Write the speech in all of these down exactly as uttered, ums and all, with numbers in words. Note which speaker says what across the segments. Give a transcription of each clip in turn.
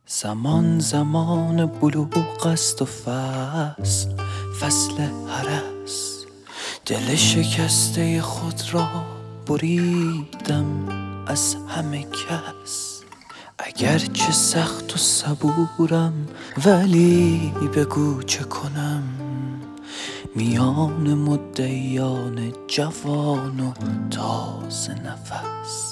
Speaker 1: زمان زمان بلوغ است و فصل فصل هرس. دل شکسته خود را بریدم از همه کس. اگرچه سخت و صبورم ولی بگو چه کنم میان مدعیان جوان و تازه نفس.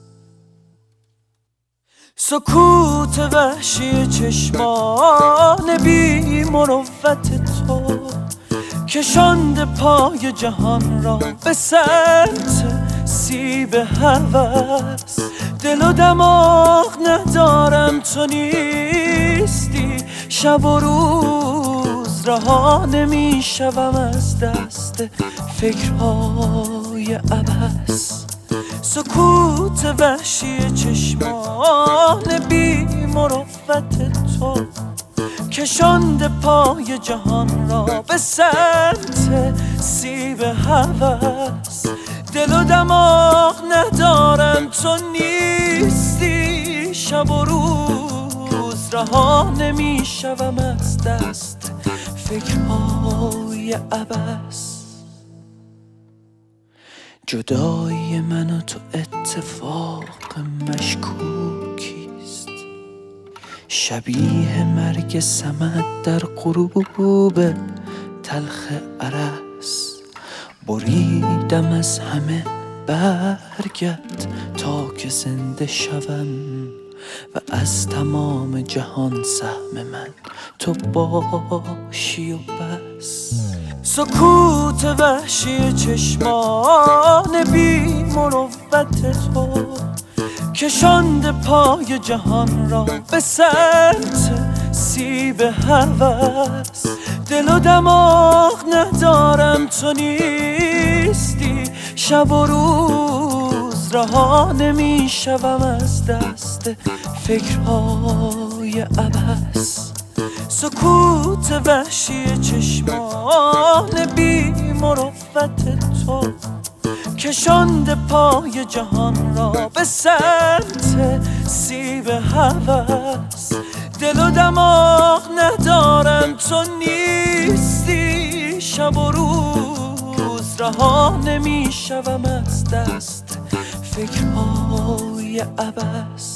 Speaker 1: سکوت وحشی چشمان بی مروت تو کشانده پای جهان را به سمت سیب هوس. دل و دماغ ندارم تو نیستی، شب و روز رها نمی شوم از دست فکرهای عبث. سکوت وحشی چشمان بی مروت تو کشانده پای جهان را به سمت سیب هوس. دل و دماغ ندارم تو نیستی، شب و روز رها نمی شوم از دست فکرهای عبث. جدایی من و تو اتفاق مشکوکیست، شبیه مرگ صمد در غروب تلخ ارس. بریدم از همه برگت تا که زنده شوم و از تمام جهان سهم من تو باشی و بس. سکوت وحشی چشمان بی مروت تو کشانده پای جهان را به سمت سیب هوس. دل و دماغ ندارم تو نیستی، شب و روز رها نمی شوم از دست فکرهای عبث. سکوت وحشی چشمان بی مروت تو کشانده پای جهان را به سمت سیب هوس. دل و دماغ ندارم تو نیستی، شب و روز رها نمی شوم از دست فکرهای عبث.